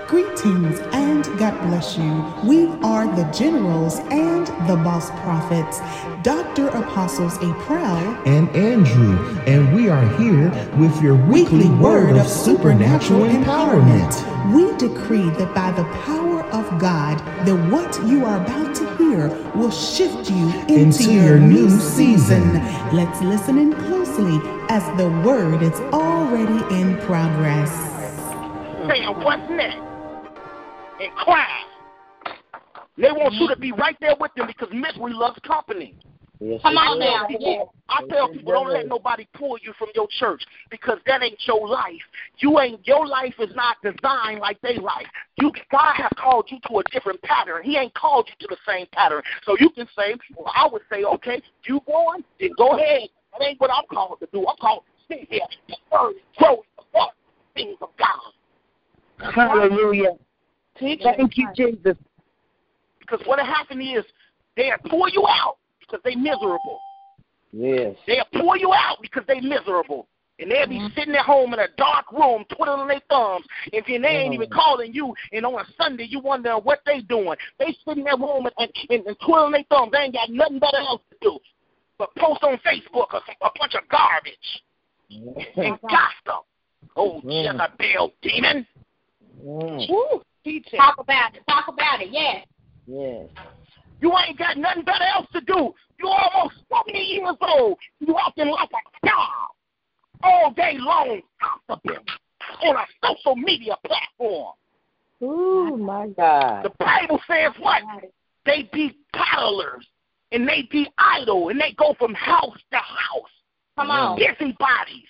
Greetings and God bless you. We are the generals and the boss prophets, Dr. Apostles April and Andrew, and we are here with your weekly word of supernatural empowerment. We decree that by the power of God, that what you are about to hear will shift you into your new season. Let's listen in closely as the word is already in progress. Saying, what's next? And cry. They want you to be right there with them because misery loves company. Yes, Come on now. I tell people, don't let nobody pull you from your church because that ain't your life. Your life is not designed like they life. God has called you to a different pattern. He ain't called you to the same pattern. So you can say, well, I would say, okay, you going? Then go ahead. That ain't what I'm called to do. I'm called to sit here and grow the things of God. Hallelujah. Thank you, Jesus. Because what happened is they'll pull you out because they miserable. Yes. They'll pull you out because they miserable. And they'll be sitting at home in a dark room twiddling their thumbs. And then they ain't even calling you. And on a Sunday, you wonder what they doing. They sitting in their room and twiddling their thumbs. They ain't got nothing better else to do but post on Facebook a bunch of garbage and gossip. Oh, Jezebel demon. Woo. Talk about it, yes. Yes. You ain't got nothing better else to do. You're almost 70 years old. You acting like a child all day long, gossiping on a social media platform. Oh, my God. The Bible says what? They be toddlers, and they be idle, and they go from house to house. Come on. Busybodies.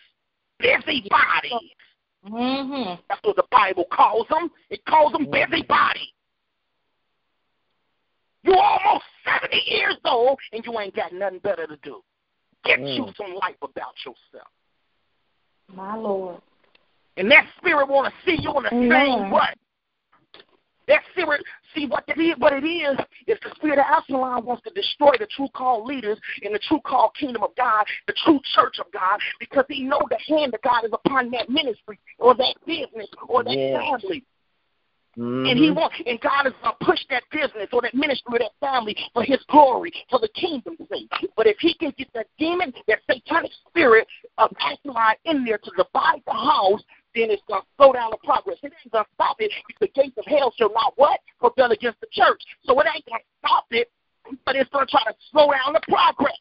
Mm-hmm. That's what the Bible calls them. It calls them busybodies. You're almost 70 years old, and you ain't got nothing better to do. Get you some life about yourself. My Lord. And that spirit want to see you in the same way. That spirit, see what it is the spirit of Absalom wants to destroy the true called leaders in the true called kingdom of God, the true church of God, because he know the hand of God is upon that ministry or that business or that family. And God is going to push that business or that ministry or that family for his glory, for the kingdom's sake. But if he can get that demon, that satanic spirit of Absalom in there to divide the house, then it's going to slow down the progress. It ain't going to stop it because the gates of hell shall not what? Prevail against the church. So it ain't going to stop it, but it's going to try to slow down the progress.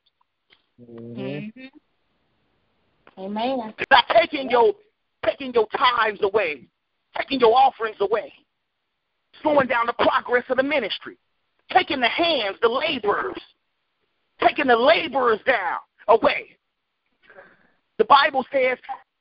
Amen. It's not taking your tithes away, taking your offerings away, slowing down the progress of the ministry, taking the hands, the laborers, taking the laborers down, away. The Bible says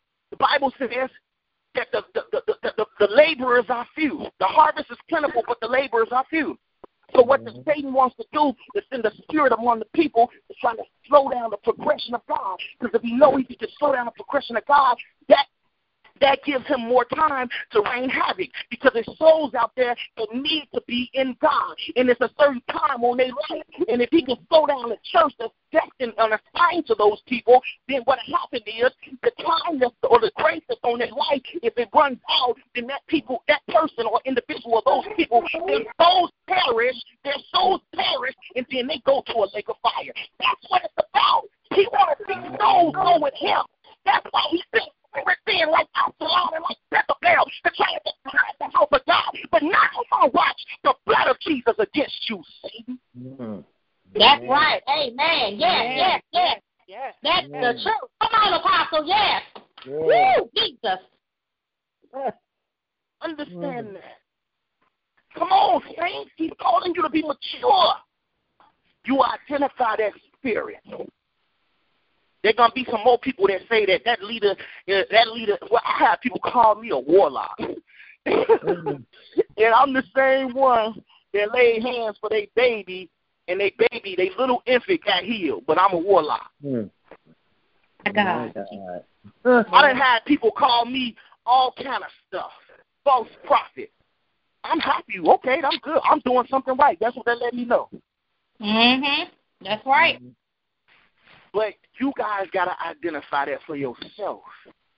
that the laborers are few. The harvest is plentiful, but the laborers are few. So what the Satan wants to do is send the spirit among the people to try to slow down the progression of God. Because if he knows he can slow down the progression of God, that gives him more time to reign havoc because there's souls out there that need to be in God. And it's a certain time on their life. And if he can slow down the church that's destined and assigned to those people, then what happens is the time or the grace that's on their life, if it runs out, then that person or individual or those people, their souls perish, and then they go to a lake of fire. That's what it's about. He wants to see souls go with him. That's why he said, we're seeing like Absalom and like Jezebel to try to destroy the house of God. But now I'm going to watch the blood of Jesus against you, Satan. That's right. Amen. Yes. That's the truth. Come on, Apostle. Yes. Woo, Jesus. Understand that. Come on, saints. He's calling you to be mature. You identify that spirit. There going to be some more people that say that leader, well, I have people call me a warlock. And I'm the same one that laid hands for their baby, and their little infant got healed, but I'm a warlock. My God. I done had people call me all kind of stuff, false prophet. I'm happy. Okay, I'm good. I'm doing something right. That's what they let me know. That's right. But you guys got to identify that for yourself.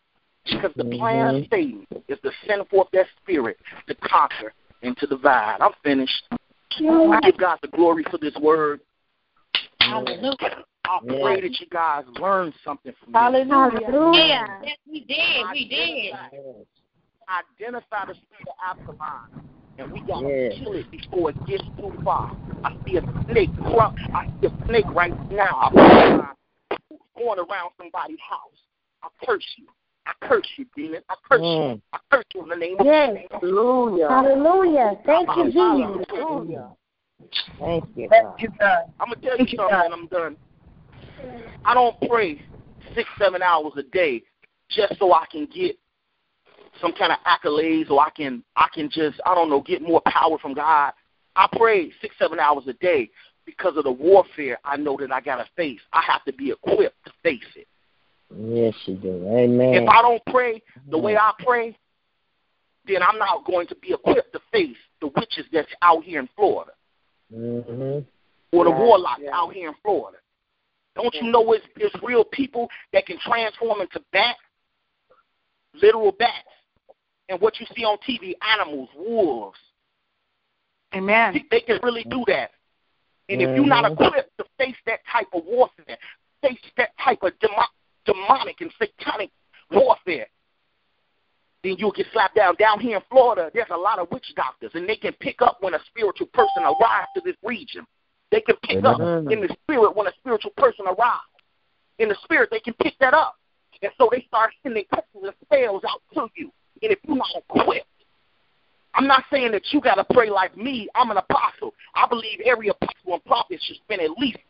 Because the plan of Satan is to send forth that spirit to conquer and to divide. I'm finished. I give God the glory for this word. Hallelujah. I pray that you guys learn something from me. Hallelujah. Yes, we did. We did. Identify the spirit of Absalom, and we got to kill it before it gets too far. I see a snake. I see a snake right now. Going around somebody's house. I curse you. I curse you, demon. I curse you. I curse you in the name of Jesus. Hallelujah. Hallelujah. Thank you, Jesus. Hallelujah. Thank you, God. I'm going to tell you something and I'm done. I don't pray 6-7 hours a day just so I can get some kind of accolades or I can just, I don't know, get more power from God. I pray 6-7 hours a day because of the warfare I know that I got to face. I have to be equipped to face it. Yes, you do. Amen. If I don't pray the way I pray, then I'm not going to be equipped to face the witches that's out here in Florida. Mm-hmm. Or the warlocks out here in Florida. Don't you know it's real people that can transform into bats, literal bats, and what you see on TV, animals, wolves. Amen. They can really do that. And if you're not equipped to face that type of warfare, face that type of demonic and satanic warfare, then you'll get slapped down. Down here in Florida, there's a lot of witch doctors, and they can pick up when a spiritual person arrives to this region. They can pick up in the spirit when a spiritual person arrives. In the spirit, they can pick that up. And so they start sending curses and spells out to you. And if you're not equipped, I'm not saying that you got to pray like me. I'm an apostle. I believe every apostle and prophet should spend at least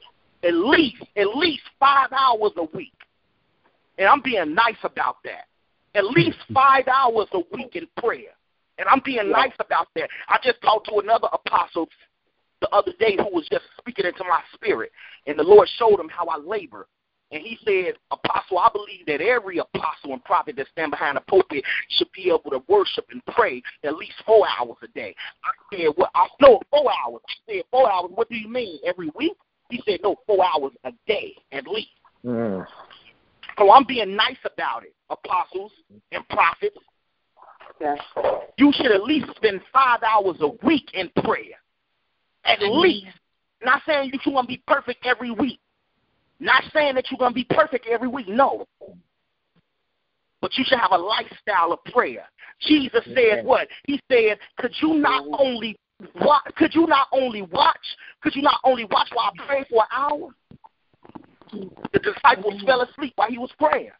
5 hours a week. And I'm being nice about that. At least 5 hours a week in prayer. And I'm being nice about that. I just talked to another apostle the other day who was just speaking into my spirit. And the Lord showed him how I labor. And he said, Apostle, I believe that every apostle and prophet that stand behind the pulpit should be able to worship and pray at least 4 hours a day. I said, well, no, 4 hours. I said, 4 hours, what do you mean, every week? He said, no, 4 hours a day at least. So I'm being nice about it, apostles and prophets. Yes. You should at least spend 5 hours a week in prayer. At least. Not saying that you're going to be perfect every week. Not saying that you're going to be perfect every week. No. But you should have a lifestyle of prayer. Jesus said what? He said, could you not only watch while I pray for an hour? The disciples fell asleep while he was praying.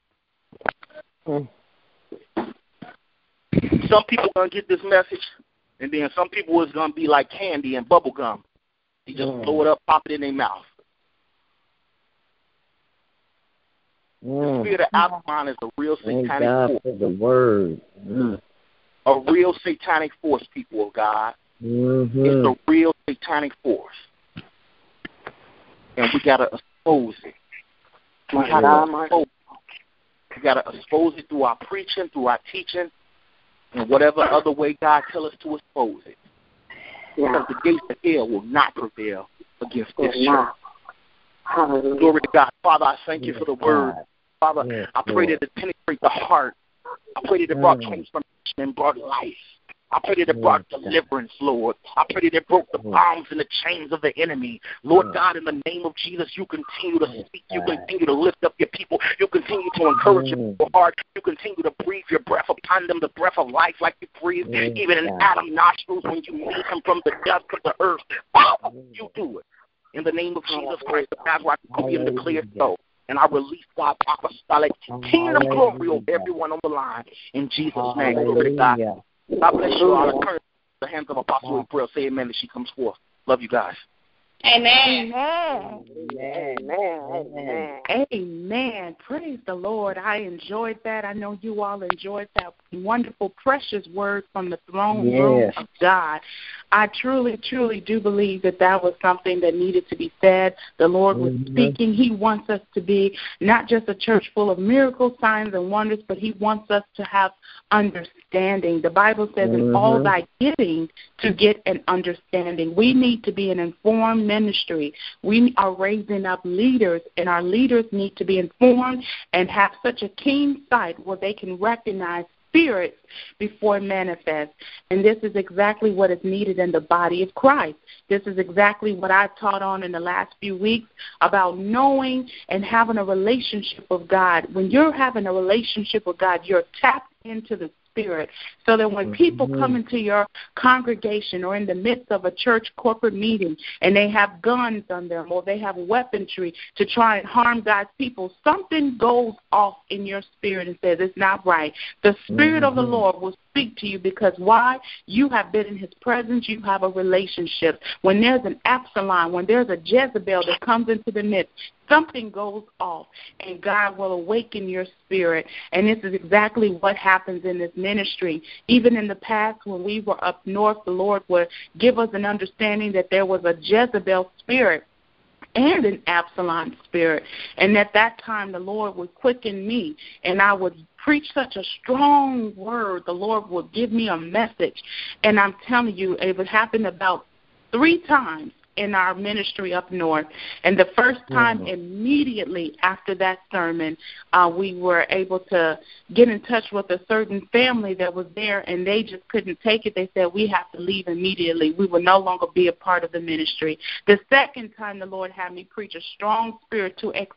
Some people are going to get this message, and then some people is going to be like candy and bubble gum. You just blow it up, pop it in their mouth. The spirit of Absalom is a real satanic force. The word. A real satanic force, people of God. It's a real satanic force. And we got to expose it. We got to expose it through our preaching, through our teaching, and whatever other way God tells us to expose it. Because the gates of hell will not prevail against this church. Glory to God. Father, I thank you for the word. Father, I pray that it penetrates the heart. I pray that it brought transformation and brought life. I pray that it brought deliverance, Lord. I pray that it broke the bonds and the chains of the enemy. Lord God, in the name of Jesus, you continue to speak. You continue to lift up your people. You continue to encourage your people's heart. You continue to breathe your breath upon them, the breath of life like you breathed even in Adam's nostrils when you made him from the dust of the earth. Father, you do it. In the name of Jesus Christ, the Nazarene, I decree and declare so. And I release God's apostolic kingdom glory over everyone on the line. In Jesus' name, glory to God. God bless you all. I turn the hands of Apostle April. Say amen as she comes forth. Love you guys. Amen. Amen. Praise the Lord. I enjoyed that. I know you all enjoyed that wonderful, precious word from the throne room of God. I truly, truly do believe that that was something that needed to be said. The Lord was speaking. He wants us to be not just a church full of miracles, signs, and wonders, but he wants us to have understanding. The Bible says in all thy getting to get an understanding. We need to be an informed ministry. We are raising up leaders, and our leaders need to be informed and have such a keen sight where they can recognize spirits before it manifests. And this is exactly what is needed in the body of Christ. This is exactly what I've taught on in the last few weeks about knowing and having a relationship with God. When you're having a relationship with God, you're tapped into the Spirit, so that when people come into your congregation or in the midst of a church corporate meeting and they have guns on them or they have weaponry to try and harm God's people, something goes off in your spirit and says it's not right. The Spirit of the Lord will speak to you, because why? You have been in His presence. You have a relationship. When there's an Absalom, when there's a Jezebel that comes into the midst, something goes off, and God will awaken your spirit. And this is exactly what happens in this ministry. Even in the past, when we were up north, the Lord would give us an understanding that there was a Jezebel spirit and an Absalom spirit. And at that time, the Lord would quicken me, and I would preach such a strong word. The Lord would give me a message. And I'm telling you, it would happen about 3 times in our ministry up north. And the first time, immediately after that sermon, we were able to get in touch with a certain family that was there, and they just couldn't take it. They said, we have to leave immediately. We will no longer be a part of the ministry. The second time, the Lord had me preach a strong spirit to expose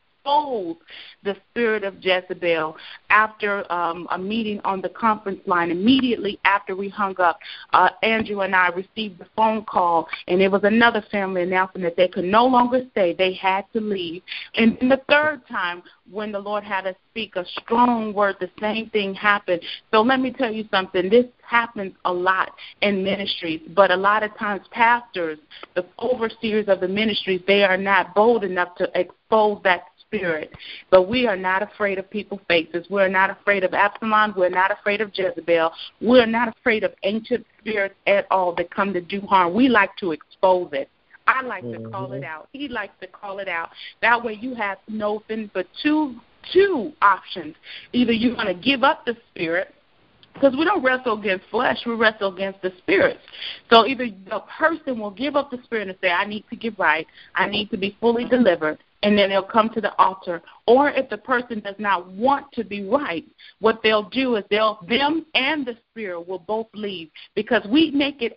the spirit of Jezebel after a meeting on the conference line. Immediately after we hung up, Andrew and I received a phone call, and it was another family announcing that they could no longer stay. They had to leave. And then the third time, when the Lord had us speak a strong word, the same thing happened. So let me tell you something. This happens a lot in ministries, but a lot of times pastors, the overseers of the ministries, they are not bold enough to expose that spirit. But we are not afraid of people's faces. We're not afraid of Absalom. We're not afraid of Jezebel. We're not afraid of ancient spirits at all that come to do harm. We like to expose it. I like to call it out. He likes to call it out. That way you have nothing but two options. Either you're going to give up the spirit, because we don't wrestle against flesh, we wrestle against the spirits. So either the person will give up the spirit and say, I need to get right, I need to be fully delivered, and then they'll come to the altar. Or if the person does not want to be right, what they'll do is them and the spirit will both leave, because we make it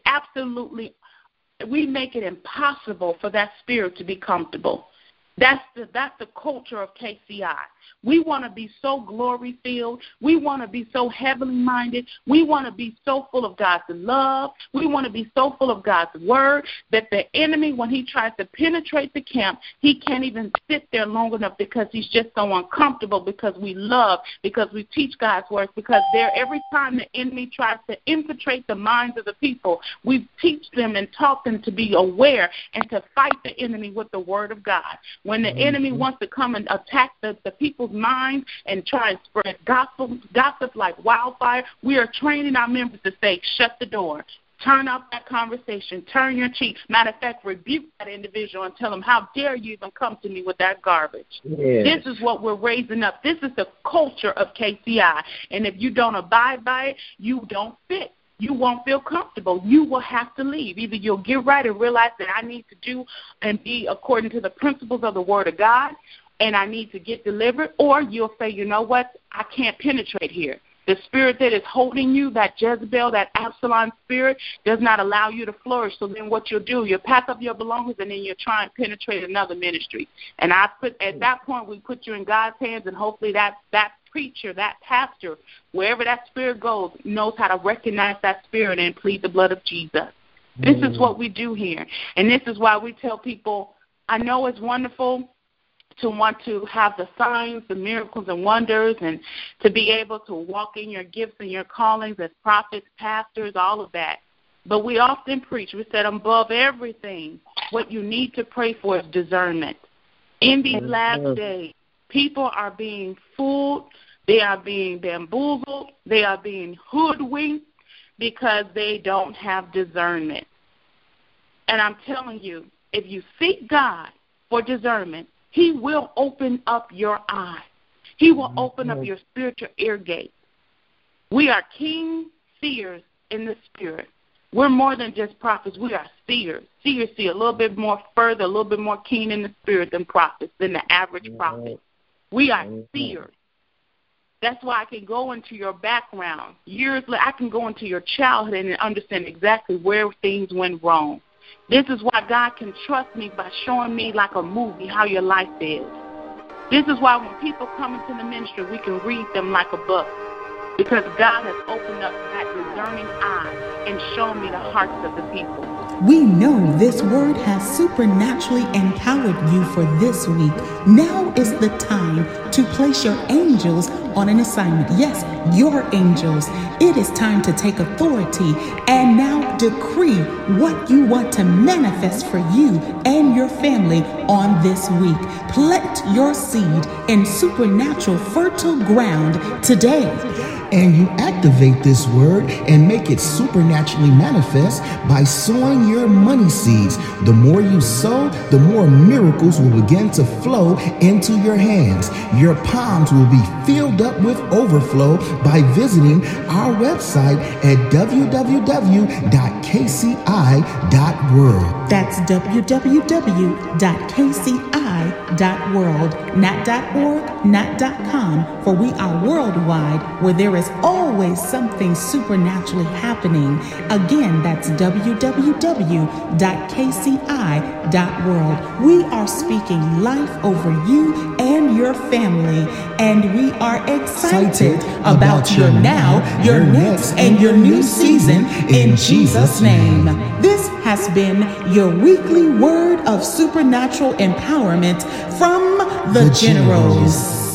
impossible for that spirit to be comfortable. That's the culture of KCI. We want to be so glory-filled. We want to be so heavenly minded. We want to be so full of God's love. We want to be so full of God's word that the enemy, when he tries to penetrate the camp, he can't even sit there long enough, because he's just so uncomfortable, because we love, because we teach God's word, because every time the enemy tries to infiltrate the minds of the people, we teach them and taught them to be aware and to fight the enemy with the word of God. When the enemy wants to come and attack the people's minds and try and spread gossip like wildfire, we are training our members to say, shut the door. Turn off that conversation. Turn your cheek. Matter of fact, rebuke that individual and tell them, how dare you even come to me with that garbage. Yes. This is what we're raising up. This is the culture of KCI. And if you don't abide by it, you don't fit. You won't feel comfortable. You will have to leave. Either you'll get right and realize that I need to do and be according to the principles of the Word of God, and I need to get delivered, or you'll say, you know what, I can't penetrate here. The spirit that is holding you, that Jezebel, that Absalom spirit, does not allow you to flourish. So then what you'll do, you'll pack up your belongings, and then you'll try and penetrate another ministry. And at that point, we put you in God's hands, and hopefully that preacher, that pastor, wherever that spirit goes, knows how to recognize that spirit and plead the blood of Jesus. This is what we do here. And this is why we tell people, I know it's wonderful to want to have the signs, the miracles and wonders, and to be able to walk in your gifts and your callings as prophets, pastors, all of that. But we often preach, we said above everything, what you need to pray for is discernment. In these last days, people are being fooled, they are being bamboozled, they are being hoodwinked because they don't have discernment. And I'm telling you, if you seek God for discernment, He will open up your eyes. He will open up your spiritual ear gate. We are keen seers in the spirit. We're more than just prophets. We are seers. Seers see a little bit more further, a little bit more keen in the spirit than prophets, than the average prophet. We are seers. That's why I can go into your background. Years later, I can go into your childhood and understand exactly where things went wrong. This is why God can trust me by showing me like a movie how your life is. This is why when people come into the ministry, we can read them like a book. Because God has opened up that discerning eye and shown me the hearts of the people. We know this word has supernaturally empowered you for this week. Now is the time to place your angels on an assignment. Yes, your angels. It is time to take authority and now decree what you want to manifest for you and your family on this week. Plant your seed in supernatural fertile ground today. And you activate this word and make it supernaturally manifest by sowing your money seeds. The more you sow, the more miracles will begin to flow into your hands. Your palms will be filled up with overflow by visiting our website at www.kci.world. That's www.kci.world, not .org, not .com, for we are worldwide, where there is always something supernaturally happening. Again, that's www.kci.world. We are speaking life over you and your family, and we are excited about your now, your next, and your new season in Jesus' name. This has been your weekly word of supernatural empowerment from the Generals.